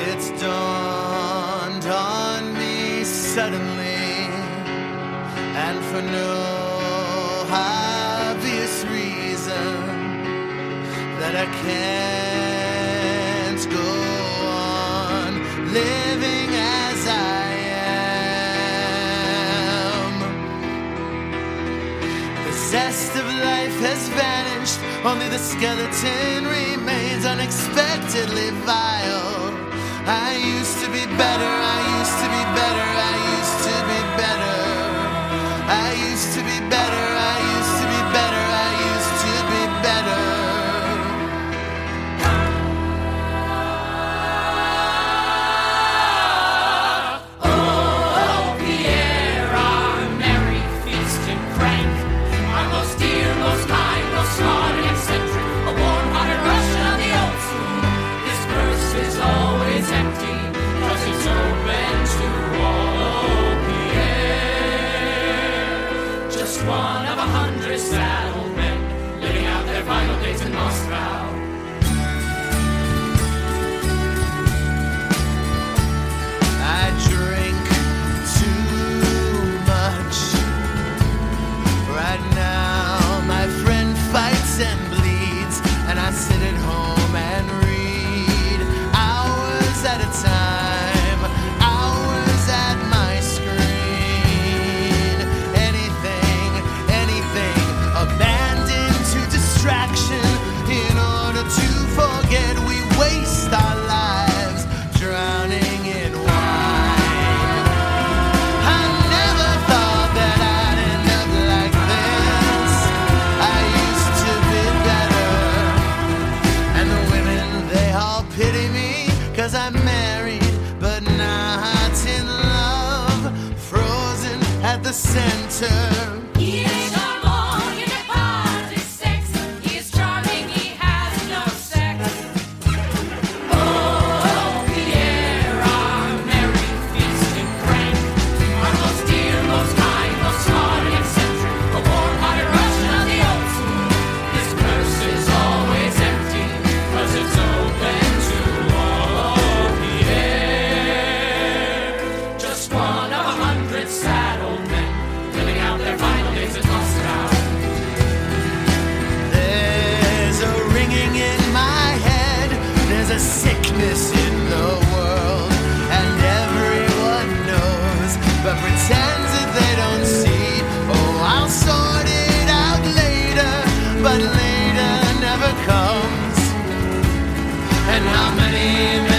It's dawned on me suddenly, and for no obvious reason, that I can't go on living as I am. The zest of life has vanished, only the skeleton remains unexpectedly vile. I used to be better, I used to be better, I used to be better. I used to be better, I used to be better, I used to be better. Oh, Pierre, our merry feast and prank, our most dear, most kind, most smart and eccentric, a warm-hearted Russian of the old school. His purse is always empty, 'cause it's open to all. Pierre, just one of 100 saddled men living out their final days in Moscow. I drink too much. Right now, my friend fights and bleeds, and I sit at home and read hours at a time, hours at my screen. Anything, abandoned to distraction in order to forget we waste our lives drowning in wine. I never thought that I'd end up like this. I used to be better, and the women, they all pity me, 'cause I'm married but not in love, frozen at the center. He is charming in a party sex. He is charming, he has no sex. Oh, Pierre, our merry feast and prank, our most dear, most kind, most smart and eccentric, a warm-hearted Russian of the old school. His purse is always empty, 'cause it's open to all. Pierre, just one of 100 saddled men living out their final days in Moscow. There's a ringing in my head, there's a sickness in the world, and everyone knows, but pretends that they don't see. Oh, I'll sort it out later, but later never comes. And how many